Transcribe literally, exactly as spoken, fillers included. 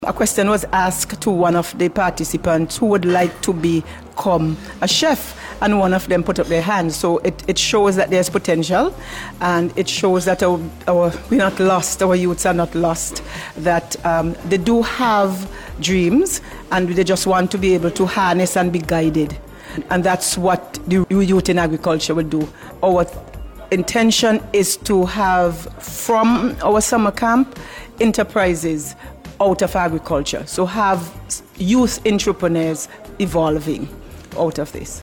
A question was asked to one of the participants who would like to become a chef, and one of them put up their hand. So it, it shows that there's potential, and it shows that our, our, we're not lost, our youths are not lost, that um, they do have dreams, and they just want to be able to harness and be guided. And that's what the youth in agriculture will do. Our intention is to have, from our summer camp, enterprises out of agriculture. So have youth entrepreneurs evolving out of this.